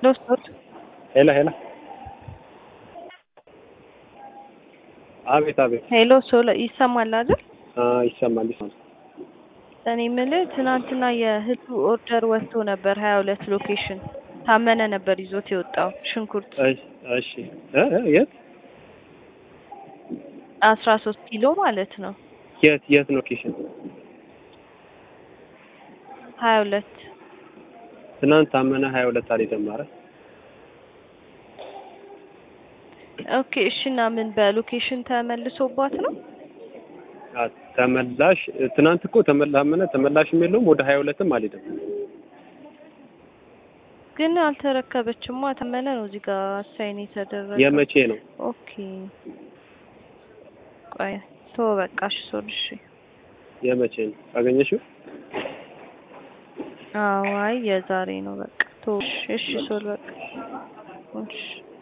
ሎስቶት ሄላ ሄላ አቤት አቤት ሄሎ ሶላ ይሰማል አይደል? ይሰማል። እኔ የምልህ ትናንትና የህልዱ ኦርደር ወጥቶ ነበር 22 ሎኬሽን ታመነ ነበር ይዞት የወጣው ሽንኩርት እሺ የት 13 ኪሎ ማለት ነው። የት ሎኬሽን 22 ትናንት ታመነ 22 አልሄደም ማለት ኦኬ። እሺ እና ምን በሎኬሽን ተመልሶባት ነው? ተመላሽ ትናንት እኮ ተመላሽም የለውም ወደ 22ም አልሄደም። ግን አልተረከበችማ ታመነ ነው እዚህ ጋር አሳይን የተደረገው። የመቼ ነው? ኦኬ ቆይ ተው በቃሽ ሶልሽ የመቼ ነው አገኘሽው? አዎ አይ የዛሬ ነው በቃ ተው። እሺ ሶል በቃ እሺ